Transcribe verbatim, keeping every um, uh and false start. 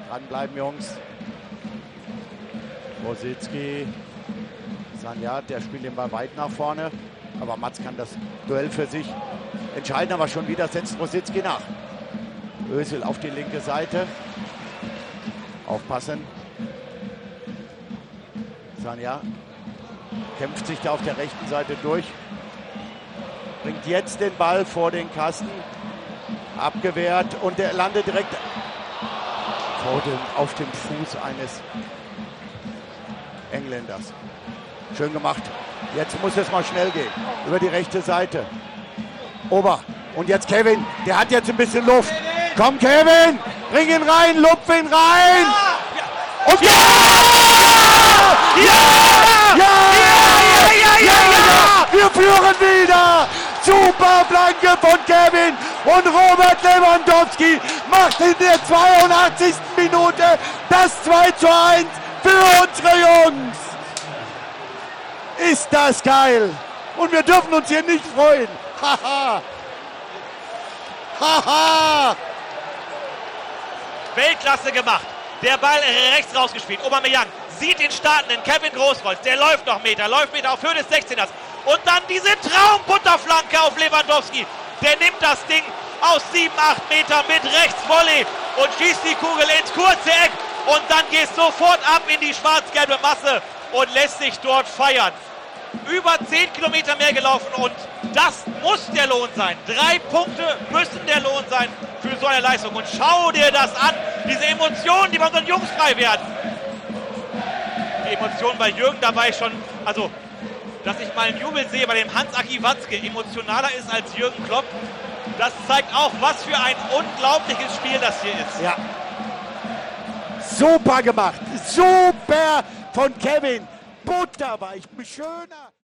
Dranbleiben, Jungs. Rositzky. Sanjad, der spielt den Ball weit nach vorne. Aber Mats kann das Duell für sich entscheiden. Aber schon wieder setzt Rositzky nach. Özil auf die linke Seite. Aufpassen. Sanjad kämpft sich da auf der rechten Seite durch. Bringt jetzt den Ball vor den Kasten. Abgewehrt und der landet direkt vor dem, auf dem Fuß eines Engländers. Schön gemacht. Jetzt muss es mal schnell gehen. Über die rechte Seite. Ober. Und jetzt Kevin. Der hat jetzt ein bisschen Luft. Komm Kevin. Bring ihn rein. Lupf ihn rein. Und ja! Ja! Ja! Ja! Ja! Ja! Wir führen wieder. Super Flanke von Kevin. Und Robert Lewandowski macht in der zweiundachtzigsten Minute das zwei zu eins für unsere Jungs. Ist das geil. Und wir dürfen uns hier nicht freuen. Haha. Haha. Weltklasse gemacht. Der Ball rechts rausgespielt. Aubameyang sieht den startenden Kevin Großkreuz. Der läuft noch Meter, läuft Meter auf Höhe des sechzehners. Und dann diese Traumbutterflanke auf Lewandowski. Der nimmt das Ding aus sieben, acht Metern mit rechts Volley und schießt die Kugel ins kurze Eck. Und dann geht es sofort ab in die schwarz-gelbe Masse und lässt sich dort feiern. Über zehn Kilometer mehr gelaufen und das muss der Lohn sein. Drei Punkte müssen der Lohn sein für so eine Leistung. Und schau dir das an, diese Emotionen, die bei unseren Jungs frei werden. Die Emotionen bei Jürgen dabei schon, also dass ich mal einen Jubel sehe bei dem Hans-Aki Watzke, emotionaler ist als Jürgen Klopp. Das zeigt auch, was für ein unglaubliches Spiel das hier ist. Ja. Super gemacht. Super von Kevin. Butterweich. Schöner.